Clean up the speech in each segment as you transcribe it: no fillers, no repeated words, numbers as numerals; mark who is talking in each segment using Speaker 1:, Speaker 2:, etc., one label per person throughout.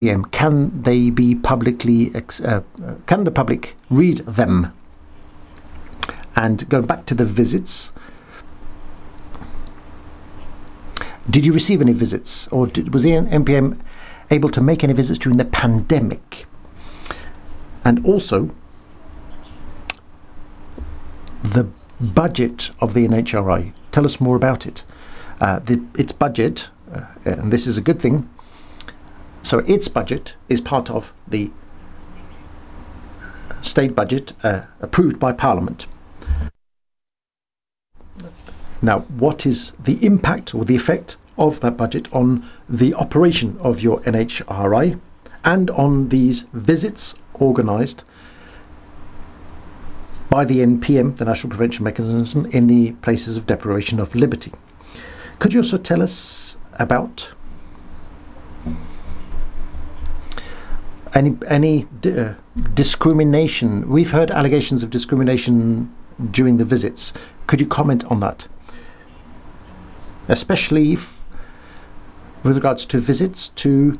Speaker 1: Can they be publicly? Can the public read them? And going back to the visits, did you receive any visits, or was the NPM able to make any visits during the pandemic? And also, the budget of the NHRI. Tell us more about it. Its budget, and this is a good thing. So its budget is part of the state budget approved by Parliament. Now, what is the impact or the effect of that budget on the operation of your NHRI and on these visits organised by the NPM, the National Prevention Mechanism, in the places of deprivation of liberty? Could you also tell us about any discrimination? We've heard allegations of discrimination during the visits. Could you comment on that? Especially with regards to visits to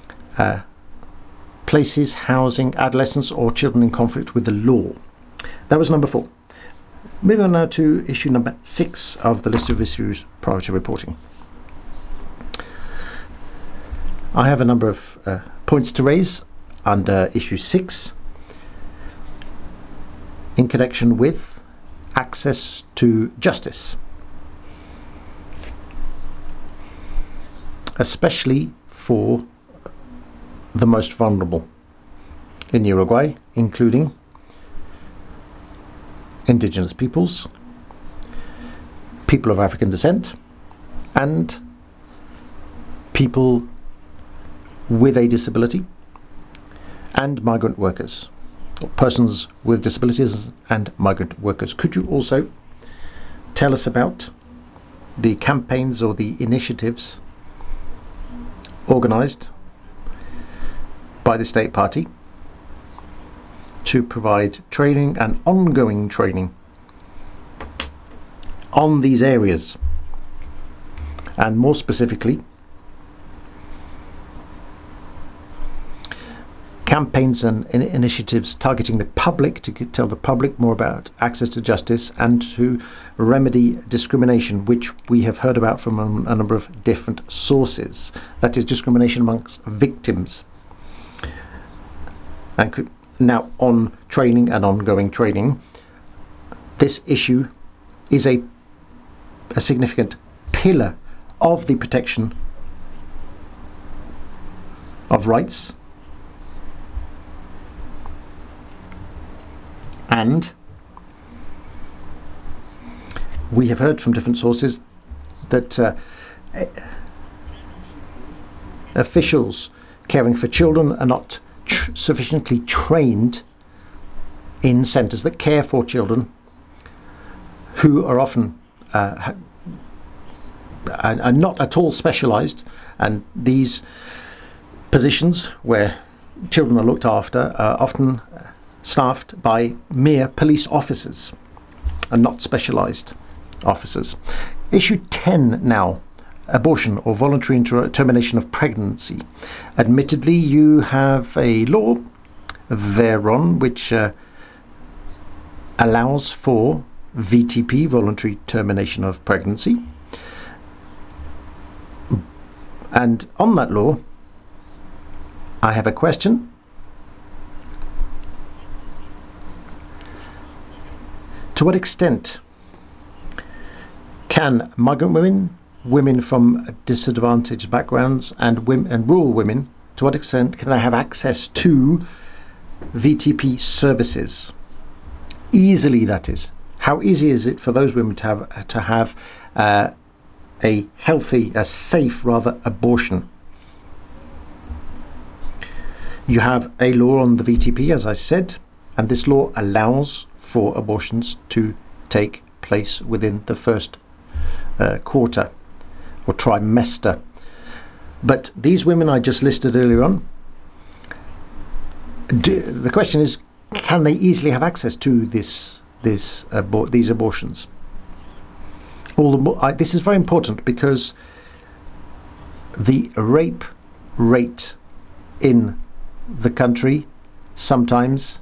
Speaker 1: places housing adolescents or children in conflict with the law. That was number 4. Moving on now to issue number 6 of the list of issues prior to reporting. I have a number of points to raise under issue 6 in connection with access to justice, especially for the most vulnerable in Uruguay, including indigenous peoples, people of African descent, and people with a disability, and migrant workers, or persons with disabilities and migrant workers. Could you also tell us about the campaigns or the initiatives organised by the State Party to provide training and ongoing training on these areas, and more specifically campaigns and initiatives targeting the public to tell the public more about access to justice and to remedy discrimination, which we have heard about from a number of different sources. That is discrimination amongst victims. And now on training and ongoing training, this issue is a significant pillar of the protection of rights, and we have heard from different sources that officials caring for children are not sufficiently trained in centres that care for children, who are often are not at all specialised, and these positions where children are looked after are often staffed by mere police officers and not specialised officers. Issue 10 now, abortion or voluntary termination of pregnancy. Admittedly, you have a law thereon which allows for VTP, voluntary termination of pregnancy. And on that law, I have a question. To what extent can migrant women, women from disadvantaged backgrounds, and rural women, to what extent can they have access to VTP services? Easily, that is. How easy is it for those women to have a healthy, a safe rather, abortion? You have a law on the VTP, as I said, and this law allows for abortions to take place within the first quarter or trimester. But these women I just listed earlier on, the question is, can they easily have access to these abortions? This is very important because the rape rate in the country. Sometimes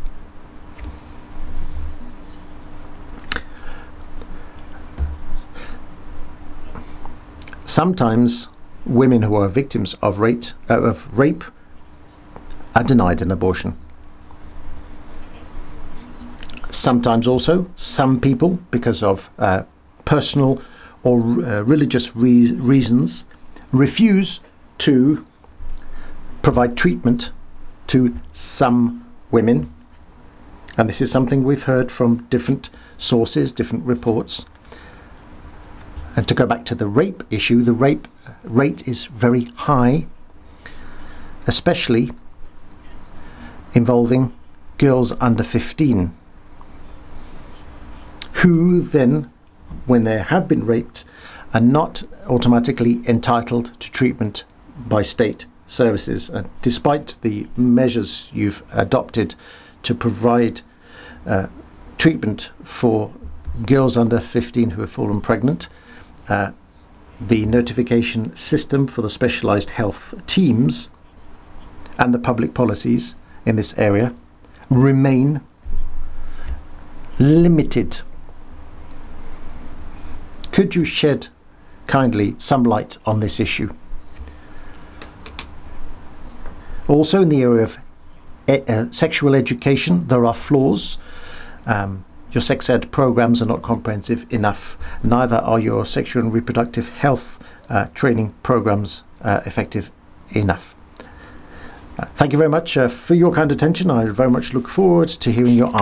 Speaker 1: women who are victims of rape are denied an abortion. Sometimes also some people, because of personal or religious reasons, refuse to provide treatment to some women. And this is something we've heard from different sources, different reports. And to go back to the rape issue, the rape rate is very high, especially involving girls under 15, who then, when they have been raped, are not automatically entitled to treatment by state services, despite the measures you've adopted to provide treatment for girls under 15 who have fallen pregnant. The notification system for the specialised health teams and the public policies in this area remain limited. Could you shed kindly some light on this issue? Also, in the area of sexual education, there are flaws. Your sex ed programs are not comprehensive enough. Neither are your sexual and reproductive health training programs effective enough. Thank you very much for your kind attention. I very much look forward to hearing your